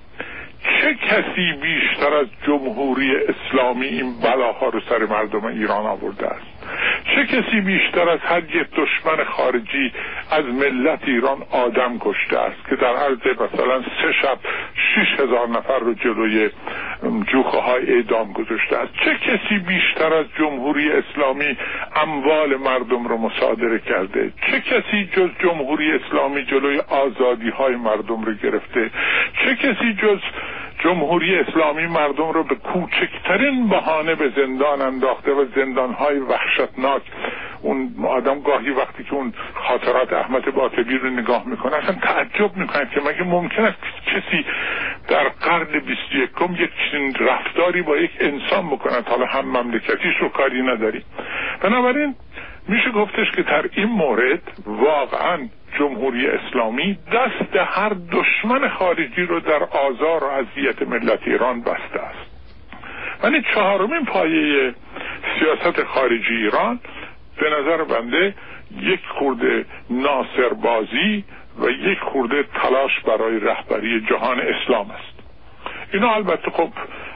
چه کسی بیشتر از جمهوری اسلامی این بلاها رو سر مردم ایران آورده است؟ چه کسی بیشتر از هر یک دشمن خارجی از ملت ایران آدم کشته است که در عرض مثلا 3 شب 6,000 نفر رو جلوی جوخه های اعدام گذاشته است؟ چه کسی بیشتر از جمهوری اسلامی اموال مردم رو مصادره کرده؟ چه کسی جز جمهوری اسلامی جلوی آزادی های مردم رو گرفته؟ چه کسی جز جمهوری اسلامی مردم رو به کوچکترین بهانه به زندان انداخته و زندانهای وحشتناک؟ اون آدم گاهی وقتی که اون خاطرات احمد باطبی رو نگاه میکنه اصلا تعجب میکنه که مگه ممکن است کسی در قرن 21 یک چنین رفتاری با یک انسان بکنه، حالا هم مملکتیش رو کاری نداری. بنابراین میشه گفتش که در این مورد واقعا جمهوری اسلامی دست هر دشمن خارجی رو در آزار و اذیت ملت ایران بسته است. ولی 4مین پایه سیاست خارجی ایران به نظر بنده یک خورده ناصربازی و یک خورده تلاش برای رهبری جهان اسلام است. اینا البته خب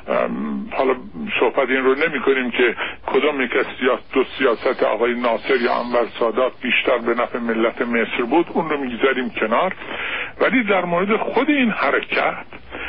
حالا صحبت این رو نمی کنیم که کدام یک از دو سیاست آقای ناصر یا انور سادات بیشتر به نفع ملت مصر بود، اون رو میگذاریم کنار. ولی در مورد خود این حرکت،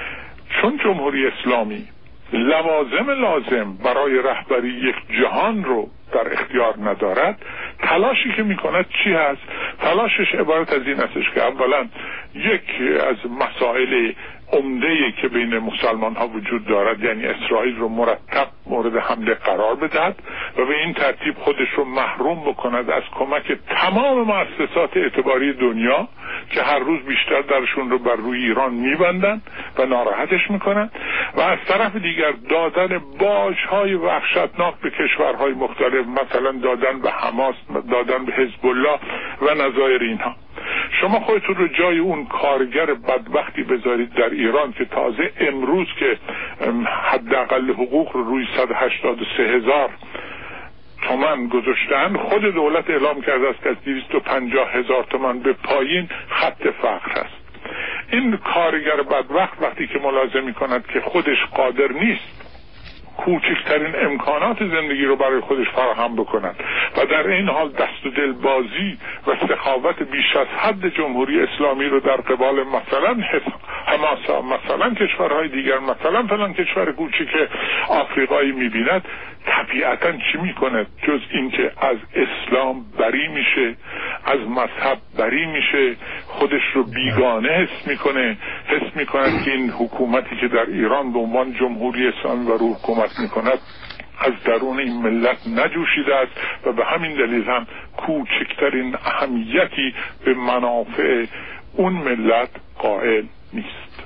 چون جمهوری اسلامی لوازم لازم برای رهبری یک جهان رو در اختیار ندارد، تلاشی که میکند چی هست؟ تلاشش عبارت از این استش که اولا یک از مسائل عمده‌ای که بین مسلمان ها وجود دارد، یعنی اسرائیل رو مرتب مورد حمله قرار بدهد و به این ترتیب خودش رو محروم بکند از کمک تمام مؤسسات اعتباری دنیا که هر روز بیشتر درشون رو بر روی ایران میبندن و ناراحتش میکنن، و از طرف دیگر دادن باج‌های وحشتناک به کشورهای مختلف، مثلا دادن به حماس، دادن به حزب الله و نظایر اینها. شما خودتون رو جای اون کارگر بدبختی بذارید در ایران که تازه امروز که حداقل حقوق رو روی 183,000 تومان گذاشتن، خود دولت اعلام کرده است که از 250,000 تومان به پایین خط فقر هست. این کارگر بدبخت وقتی که ملاحظه می کند که خودش قادر نیست کوچکترین امکانات زندگی رو برای خودش فراهم بکنند و در این حال دست و دل بازی و سخاوت بیش از حد جمهوری اسلامی رو در قبال مثلا حماس، مثلا کشورهای دیگر، مثلا فلان کشور کوچیک آفریقایی میبیند، طبیعتا چی میکنه جز اینکه از اسلام بری میشه، از مذهب بری میشه، خودش رو بیگانه حس میکنه که این حکومتی که در ایران به عنوان جمهوری اسلامی و رو حکومت میکند از درون این ملت نجوشیده است و به همین دلیل هم کوچکترین اهمیتی به منافع اون ملت قائل نیست.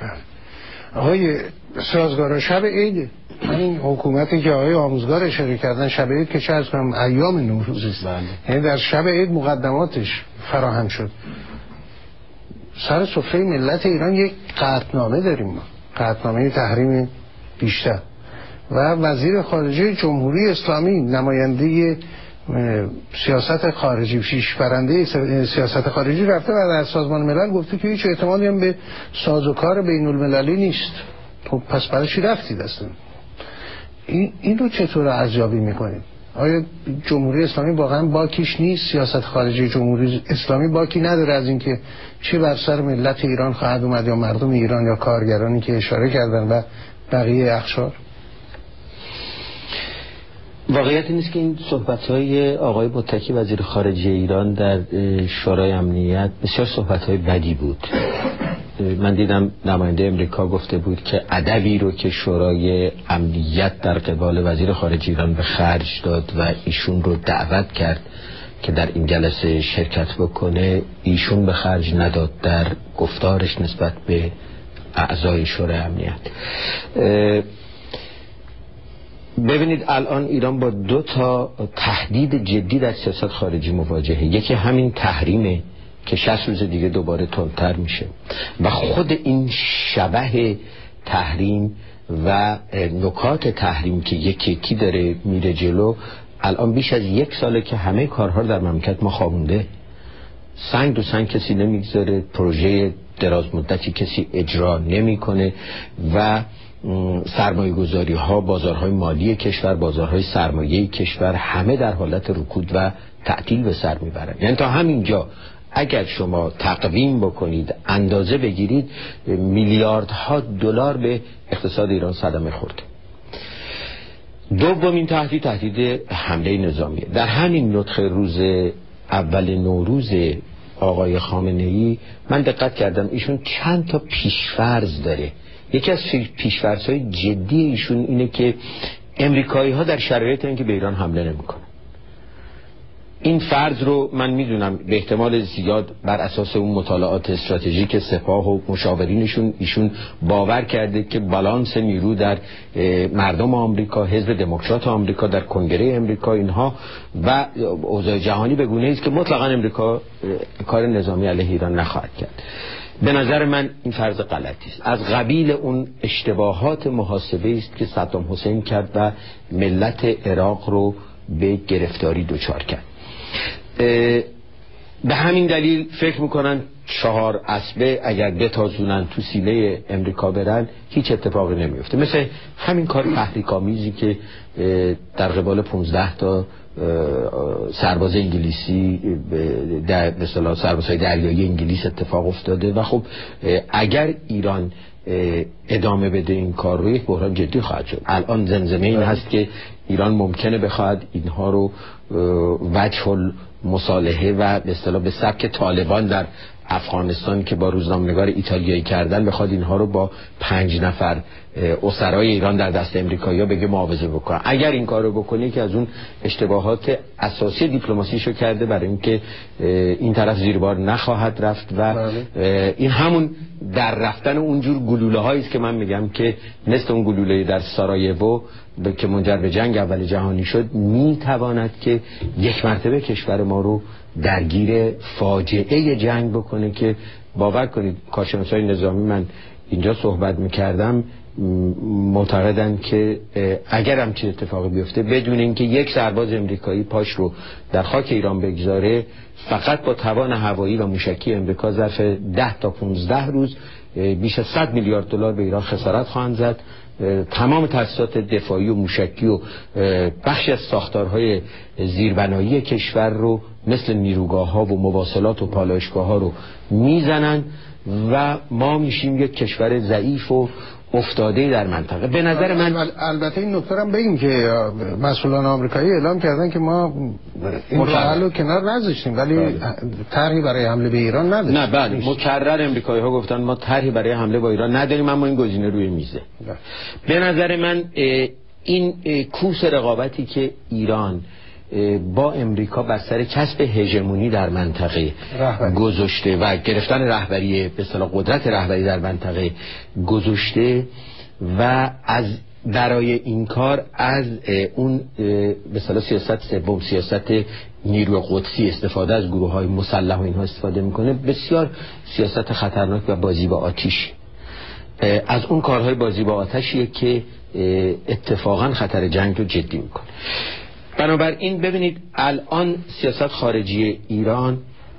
آقای سازگارا، شب عید این حکومتی که آقای آموزگار اشاره کردن، شب عید که چه از کنم ایام نوروز است، یعنی در شب عید مقدماتش فراهم شد. سر سفره ملت ایران یک قطعنامه داریم ما، قطعنامه تحریم بیشتر، و وزیر خارجه جمهوری اسلامی نماینده سیاست خارجی، پیشبرنده سیاست خارجی رفته و در سازمان ملل گفته که هیچ اعتمادی هم به سازوکار بین المللی نیست. خب پس برای چی رفتید اصلا؟ این رو چطور ارزیابی میکنید؟ آیا جمهوری اسلامی واقعا باکیش نیست؟ سیاست خارجی جمهوری اسلامی باکی نداره از اینکه چه بر سر ملت ایران خواهد اومد یا مردم ایران یا کارگرانی که اشاره کردن و بقیه اقشار؟ واقعیت این است که این صحبت‌های آقای متکی وزیر خارجه ایران در شورای امنیت بسیار صحبت‌های بدی بود. من دیدم نماینده امریکا گفته بود که ادبی رو که شورای امنیت در قبال وزیر خارجه ایران به خرج داد و ایشون رو دعوت کرد که در این جلسه شرکت بکنه، ایشون به خرج نداد در گفتارش نسبت به اعضای شورای امنیت. ببینید الان ایران با 2 تهدید جدی در سیاست خارجی مواجهه. یکی همین تحریمه که 60 روز دیگه دوباره تندتر میشه و خود این شبح تحریم و نکات تحریم که یکی داره میره جلو، الان بیش از 1 ساله که همه کارها رو در مملکت ما خوابونده. سنگ دو سنگ کسی نمیگذاره، پروژه دراز مدتی کسی اجرا نمیکنه و سرمایه گذاری ها، بازارهای مالی کشور، بازارهای سرمایه کشور همه در حالت رکود و تعطیل به سر میبرن. یعنی تا همینجا اگر شما تقویم بکنید، اندازه بگیرید، میلیاردها دلار به اقتصاد ایران صدمه خورده. دومین تهدید حمله نظامیه. در همین نطق روز اول نوروز آقای خامنه‌ای من دقت کردم ایشون چند تا پیشفرض داره. یکی از پیشفرض‌های جدی ایشون اینه که امریکایی‌ها در شرایط اینکه به ایران حمله نمی‌کنن. این فرض رو من میدونم به احتمال زیاد بر اساس اون مطالعات استراتژیک سپاه و مشاورینشون ایشون باور کرده که بالانس نیرو در مردم آمریکا، حزب دموکرات آمریکا، در کنگره آمریکا، اینها و اوضاع جهانی به گونه‌ای است که مطلقاً امریکا کار نظامی علیه ایران نخواهد کرد. به نظر من این فرض غلطی است، از قبیل اون اشتباهات محاسبه است که صدام حسین کرد و ملت عراق رو به گرفتاری دچار کرد. به همین دلیل فکر میکنن 4 اسبه اگر بتازونن تو سینه امریکا برن هیچ اتفاقی نمیفته. مثل همین کار تحریک‌آمیزی که در قبال 15 تا سرباز انگلیسی در به اصطلاح سربازهای دریایی انگلیس اتفاق افتاده و خب اگر ایران ادامه بده این کار رو یک بحران جدی خواهد شد. الان زمزمه این هست که ایران ممکنه بخواد اینها رو وجه المصالحه و به اصطلاح به سبک طالبان در افغانستان که با روزنامه‌نگار ایتالیایی کردن بخواد اینها رو با 5 نفر اسرای ایران در دست امریکایی‌ها بگه معاوضه بکنه. اگر این کارو بکنه که از اون اشتباهات اساسی دیپلماسیشو کرده، برای اینکه این طرف زیر بار نخواهد رفت و این همون در رفتن اونجور گلوله‌هایی است که من میگم که مثل اون گلوله در سارایوو که منجر به جنگ اول جهانی شد، میتواند که یک مرتبه کشور ما رو درگیر فاجعه جنگ بکنه که باور کنید کارشناسای نظامی من اینجا صحبت میکردم معتقدن که اگر هم چه اتفاقی بیفته بدون اینکه یک سرباز امریکایی پاش رو در خاک ایران بگذاره، فقط با توان هوایی و موشکی امریکا ظرف 10 تا 15 روز بیش از 100 میلیارد دلار به ایران خسارت خواهند زد. تمام تأسیسات دفاعی و موشکی و بخشی از ساختارهای زیربنایی کشور رو مثل نیروگاه‌ها و مواصلات و پالایشگاه‌ها رو میزنن و ما میشیم یک کشور ضعیف و افتاده در منطقه. به نظر من البته این نکته هم بگیم که مسئولان آمریکایی اعلام کردن که ما این رو کنار نذاشتیم ولی طرحی برای حمله به ایران نداریم. نه بله، مکرر امریکایی‌ها گفتن ما طرحی برای حمله با ایران نداریم، اما این گزینه روی میزه. به نظر من این کوس رقابتی که ایران با امریکا بر سر کسب هژمونی در منطقه گذاشته و گرفتن رهبری به اصطلاح قدرت رهبری در منطقه گذاشته و از برای این کار از اون به اصطلاح سیاست سوم، سیاست نیروی قدسی، استفاده از گروه‌های مسلح و اینها استفاده میکنه، بسیار سیاست خطرناک و بازی با آتش. از اون کارهای بازی با آتشیه که اتفاقا خطر جنگ رو جدی میکنه. بنابراین ببینید الان سیاست خارجی ایران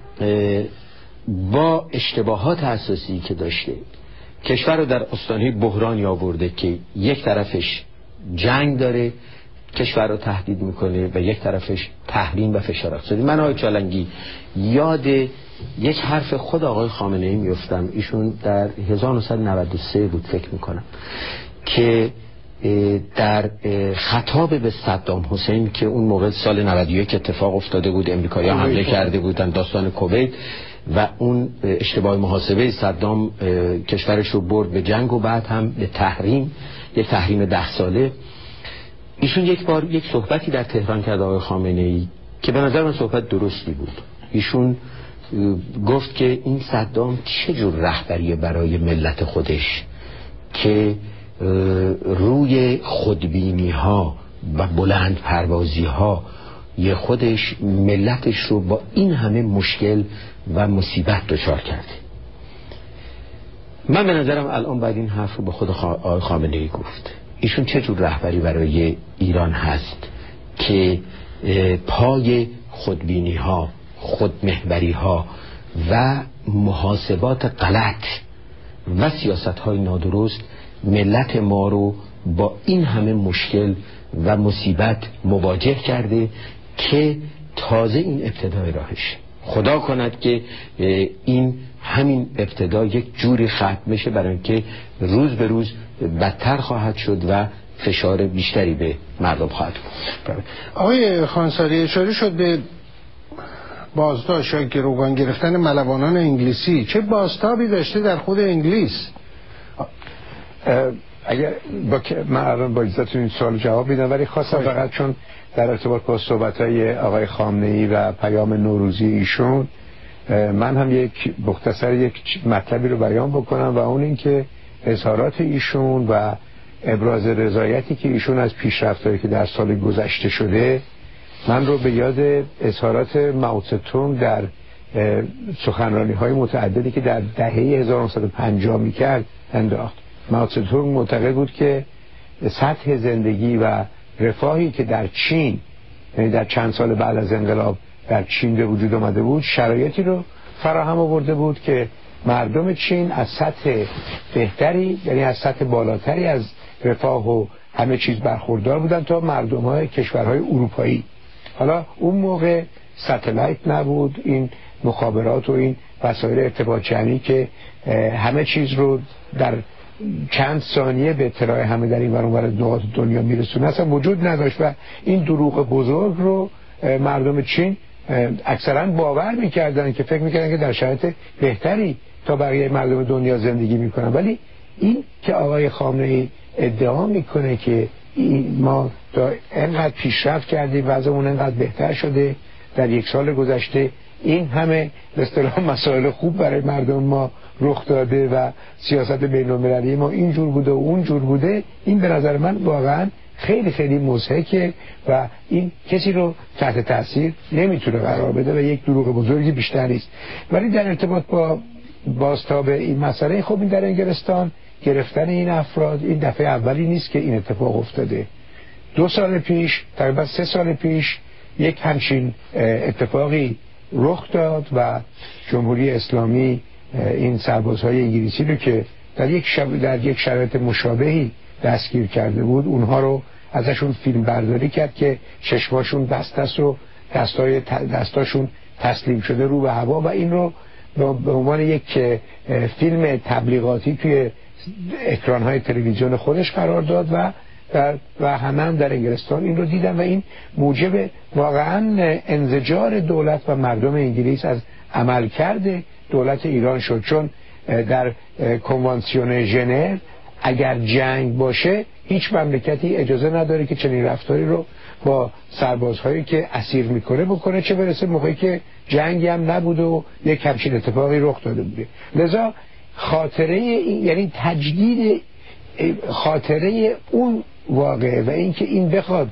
با اشتباهات اساسی که داشته کشور رو در آستانه بحرانی آورده که یک طرفش جنگ داره کشور رو تهدید میکنه و یک طرفش تحریم و فشار اقتصادی. من آقای چالنگی یاد یک حرف خود آقای خامنه ای میفتم، ایشون در 1993 بود فکر میکنم که در خطاب به صدام حسین که اون موقع سال 91 اتفاق افتاده بود، امریکایی‌ها حمله کرده بودن، داستان کویت و اون اشتباه محاسبه صدام کشورش رو برد به جنگ و بعد هم به تحریم، یک تحریم 10 ساله. ایشون یک بار یک صحبتی در تهران کرد آقای خامنه ای که به نظر من صحبت درستی بود. ایشون گفت که این صدام چه جور رهبریه برای ملت خودش که روی خودبینی ها و بلند پروازی ها یه خودش ملتش رو با این همه مشکل و مصیبت دچار کرده. من به نظرم الان باید این حرف رو به خود آقای خامنه ای گفت. ایشون چه جور رهبری برای ایران هست که پای خودبینی ها، خودمحوری ها و محاسبات غلط و سیاست های نادرست ملت ما رو با این همه مشکل و مصیبت مواجه کرده که تازه این ابتدای راهش. خدا کند که این همین ابتدا یک جوری ختم بشه، برای اینکه روز به روز بدتر خواهد شد و فشار بیشتری به مردم خواهد بود. آقای خانساری اشاره شد به بازداشت یا گروگان گرفتن ملوانان انگلیسی. چه بازتابی داشته در خود انگلیس؟ اگر من با اجازهتون این سوال جواب میدم، ولی خواستم فقط چون در ارتباط با صحبت‌های آقای خامنه‌ای و پیام نوروزی ایشون من هم یک مختصر یک مطلبی رو بیان بکنم و اون این که اظهارات ایشون و ابراز رضایتی که ایشون از پیشرفت‌هایی که در سال گذشته شده من رو به یاد اظهارات مائو تس‌تونگ در سخنرانی‌های متعددی که در دهه 1950 می‌کرد انداخت. مائو تس‌تونگ معتقد بود که سطح زندگی و رفاهی که در چین، یعنی در چند سال بعد از انقلاب در چین به وجود آمده بود، شرایطی رو فراهم آورده بود که مردم چین از سطح بهتری، یعنی از سطح بالاتری از رفاه و همه چیز برخوردار بودن تا مردم‌های کشورهای اروپایی. حالا اون موقع ستلایت نبود، این مخابرات و این وسایل ارتباط جمعی که همه چیز رو در چند ثانیه به اطلاع همه در این ور اون ور نقاط دنیا میرسونه اصلا وجود نداشت و این دروغ بزرگ رو مردم چین اکثرا باور میکردن که فکر میکردن که در شرایط بهتری تا بقیه مردم دنیا زندگی میکنن. ولی این که آقای خامنه‌ای ادعا میکنه که ما تا اینقدر پیشرفت کردیم، وضعمون اینقدر بهتر شده در 1 سال گذشته، این همه به اصطلاح مسائل خوب برای مردم ما رخ داده و سیاست بین‌المللی ما اینجور بوده و اونجور بوده، این به نظر من واقعا خیلی خیلی مضحکه و این کسی رو تحت تاثیر نمیتونه قرار بده و یک دروغ بزرگی بیشتر نیست. ولی در ارتباط با بازتاب این مسئله، خب این در انگلستان گرفتن این افراد این دفعه اولی نیست که این اتفاق افتاده. 2 سال پیش، تقریبا 3 سال پیش یک همچین اتفاقی رخ داد و جمهوری اسلامی این سربازهای انگلیسی رو که در یک شرایط مشابهی دستگیر کرده بود، اونها رو ازشون فیلم برداری کرد که چشماشون بسته است و دستاشون تسلیم شده رو به هوا و این رو به عنوان یک فیلم تبلیغاتی توی اکران‌های تلویزیون خودش قرار داد و همه در انگلستان این رو دیدن و این موجب واقعا انزجار دولت و مردم انگلیس از عملکرد دولت ایران شد. چون در کنوانسیون ژنو اگر جنگ باشه هیچ مملکتی اجازه نداره که چنین رفتاری رو با سربازهایی که اسیر میکنه بکنه، چه برسه موقعی که جنگی هم نبود و یک همچین اتفاقی رخ داده بوده. لذا خاطره یعنی تجدید خاطره اون واقعه و اینکه این بخواد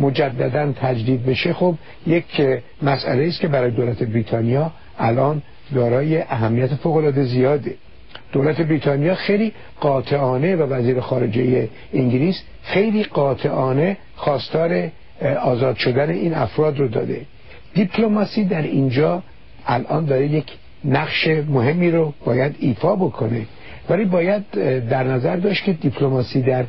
مجددا تجدید بشه، خب یک مسئله است که برای دولت بریتانیا الان دارای اهمیت فوق‌العاده زیاده. دولت بریتانیا خیلی قاطعانه و وزیر خارجه انگلیس خیلی قاطعانه خواستار آزاد شدن این افراد رو داده. دیپلماسی در اینجا الان داره یک نقش مهمی رو باید ایفا بکنه، ولی باید در نظر داشت که دیپلماسی در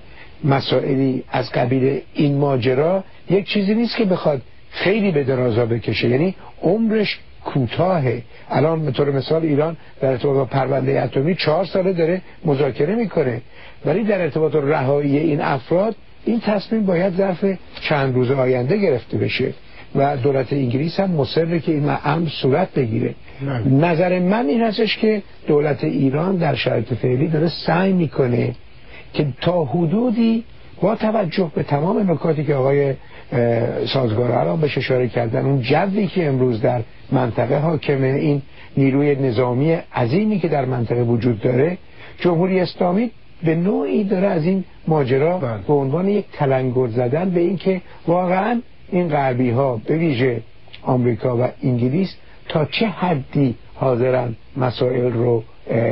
مسائلی از قبیل این ماجرا یک چیزی نیست که بخواد خیلی به درازا بکشه، یعنی عمرش کوتاهه. الان به طور مثال ایران در ارتباط با پرونده اتمی 4 ساله داره مذاکره میکنه، ولی در ارتباط رهایی این افراد این تصمیم باید ظرف چند روز آینده گرفته بشه و دولت انگلیس هم مصره که این امر صورت بگیره. نظر من این هستش که دولت ایران در شرایط فعلی داره سعی میکنه که تا حدودی با توجه به تمام نکاتی که آقای سازگار الان بهش اشاره کردن، اون جوی که امروز در منطقه حاکمه، این نیروی نظامی عظیمی که در منطقه وجود داره، جمهوری اسلامی به نوعی داره از این ماجرا به عنوان یک تلنگر زدن به این که واقعا این غربی ها به ویژه آمریکا و انگلیس تا چه حدی حاضرن مسائل رو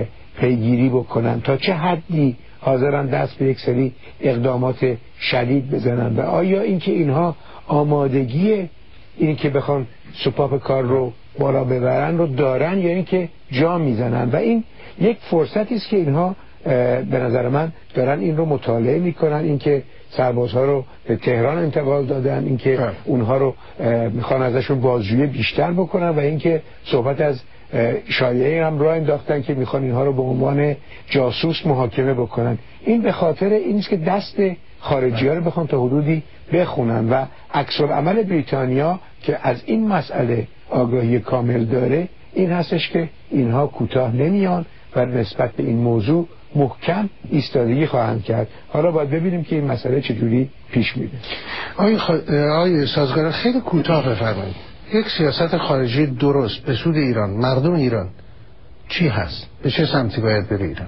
پیگیری بکنن، تا چه حدی حاضرن دست به یک سری اقدامات شدید بزنن و آیا اینکه اینها آمادگی این که بخوان سوپاپ کار رو بالا ببرن رو دارن یا اینکه جا میزنن. و این یک فرصتی است که اینها به نظر من دارن این رو مطالعه میکنن، اینکه سربازها رو به تهران انتقال دادن، اینکه اونها رو میخوان ازشون بازجویی بیشتر بکنن و اینکه صحبت از شایعه هم راه انداختن که میخوان اینها رو به عنوان جاسوس محاکمه بکنن. این به خاطر این است که دست خارجی‌ها رو بخوان تا حدودی بخونن و عکس العمل بریتانیا که از این مسئله آگاهی کامل داره این هستش که اینها کوتاه نمیان و نسبت به این موضوع محکم ایستادگی خواهند کرد. حالا باید ببینیم که این مسئله چجوری پیش میره. آقای سازگار خیلی کوتاه بفرمایید، یک سیاست خارجی درست به سود ایران، مردم ایران چی هست؟ به چه سمتی باید بره ایران؟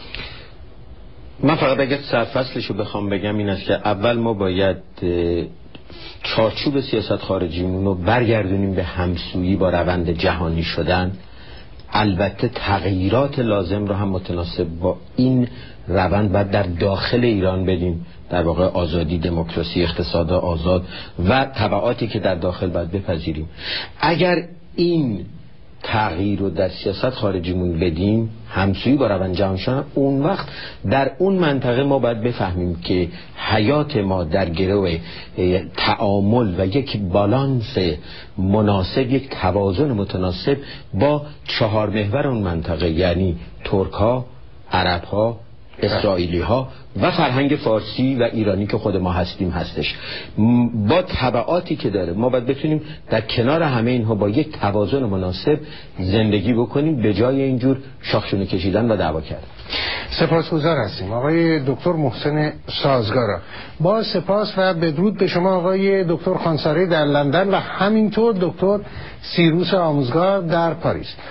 من فقط اگر سرفصلش رو بخوام بگم این است که اول ما باید چارچوب سیاست خارجیمون رو برگردونیم به همسویی با روند جهانی شدن. البته تغییرات لازم رو هم متناسب با این روند باید در داخل ایران بدیم، در واقع آزادی، دموکراسی، اقتصاد آزاد و تبعاتی که در داخل باید بپذیریم. اگر این تغییر رو در سیاست خارجیمون بدیم، همسویی با روند جهانی شدن، اون وقت در اون منطقه ما باید بفهمیم که حیات ما در گروه تعامل و یک بالانس مناسب، یک توازن متناسب با 4 محور اون منطقه، یعنی ترک ها، عرب ها، اسرائیلی ها و فرهنگ فارسی و ایرانی که خود ما هستیم هستش. با تبعاتی که داره ما باید بتونیم در کنار همه اینها با یک توازن مناسب زندگی بکنیم، به جای اینجور شاخشونه کشیدن و دعوا کردن. سپاسگزار هستیم آقای دکتر محسن سازگارا. با سپاس و بدرود به شما آقای دکتر خانساری در لندن و همینطور دکتر سیروس آموزگار در پاریس.